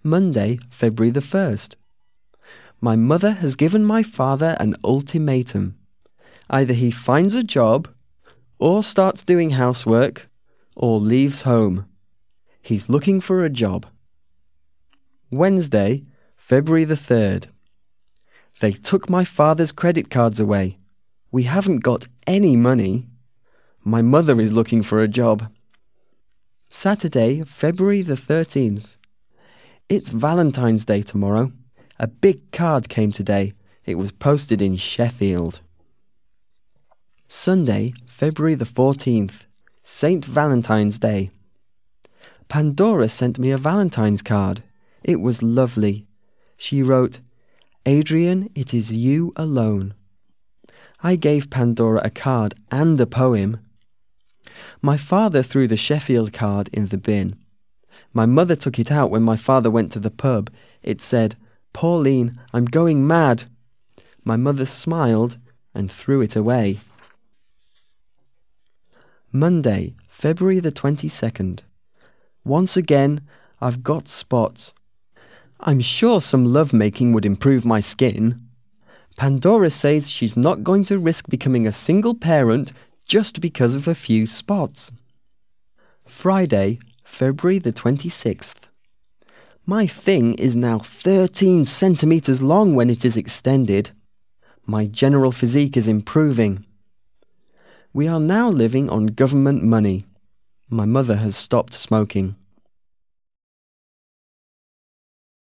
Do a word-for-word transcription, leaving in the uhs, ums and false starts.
Monday, February the first. My mother has given my father an ultimatum. Either he finds a job, or starts doing housework, or leaves home. He's looking for a job. Wednesday, February the third. They took my father's credit cards away. We haven't got any money. My mother is looking for a job. Saturday, February the thirteenth. It's Valentine's Day tomorrow. A big card came today. It was posted in Sheffield. Sunday, February the fourteenth. Saint Valentine's Day. Pandora sent me a Valentine's card. It was lovely. She wrote, "Adrian, it is you alone." I gave Pandora a card and a poem. My father threw the Sheffield card in the bin. My mother took it out when my father went to the pub. It said, "Pauline, I'm going mad." My mother smiled and threw it away. Monday, February the twenty-second. Once again, I've got spots. I'm sure some lovemaking would improve my skin. Pandora says she's not going to risk becoming a single parent just because of a few spots. Friday, February the twenty-sixth. My thing is now thirteen centimetres long when it is extended. My general physique is improving. We are now living on government money. My mother has stopped smoking.